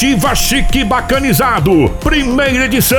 Comitiva Chique Bacanizado, primeira edição.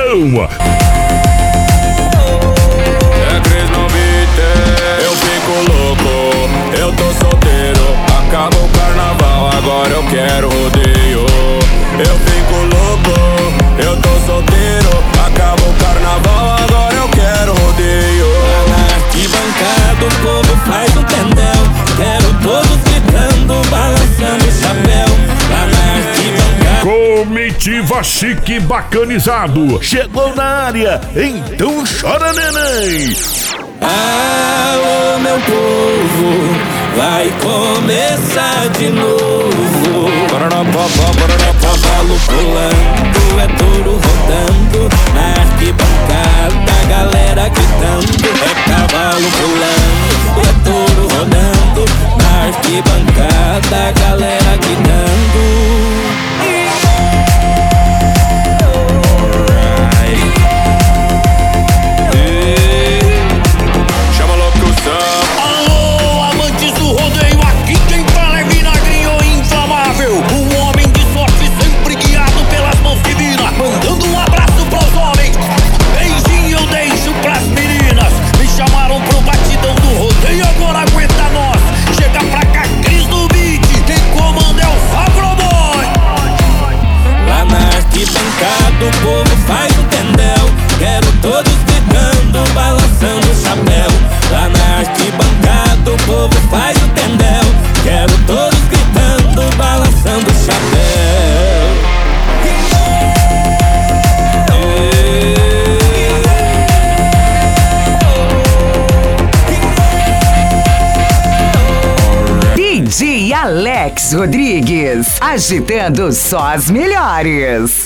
Eu fico louco, eu tô solteiro. Acabou o carnaval, agora eu quero rodeio. Eu fico louco, eu tô solteiro. Acabou o carnaval, agora eu quero rodeio. Na arquibancada o povo faz um tendel. Quero todos gritando, balançando o chapéu. Lá na arquibancada Comitiva Chique Bacanizado chegou na área, então chora, neném. alô meu povo, vai começar de novo. Cavalo pulando, é touro rodando. Na arquibancada a galera gritando. É cavalo pulando, é touro rodando. Na arquibancada a galera gritando. Alô, amantes do rodeio, aqui quem fala é Vinagrinho Inflamável. Um homem de sorte sempre guiado pelas mãos divinas. Mandando um abraço pros homens, beijinho eu deixo pras meninas. Me chamaram pro batidão do rodeio, agora aguenta nós. Chega pra cá, Cris do beat, quem comanda é o Fabroboy. Lá na arquibancada o povo faz um tendel. Quero todos gritando, balançando o chapéu. Lá na arquibancada o povo faz o tendel. Quero todos gritando, balançando o chapéu. DJ Alex Rodrigues, agitando só as melhores.